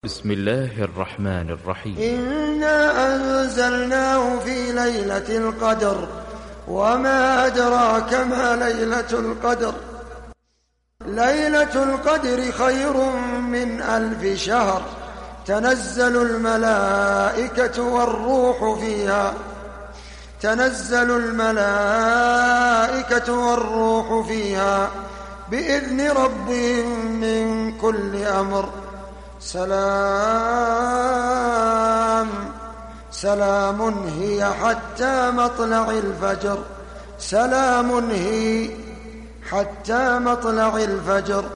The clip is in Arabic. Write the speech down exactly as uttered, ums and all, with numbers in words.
بسم الله الرحمن الرحيم. إنا أنزلناه في ليلة القدر وما أدراك ما ليلة القدر ليلة القدر خير من ألف شهر تنزل الملائكة والروح فيها تنزل الملائكة والروح فيها بإذن ربهم من كل أمر سلام سلام هي حتى مطلع الفجر سلام هي حتى مطلع الفجر.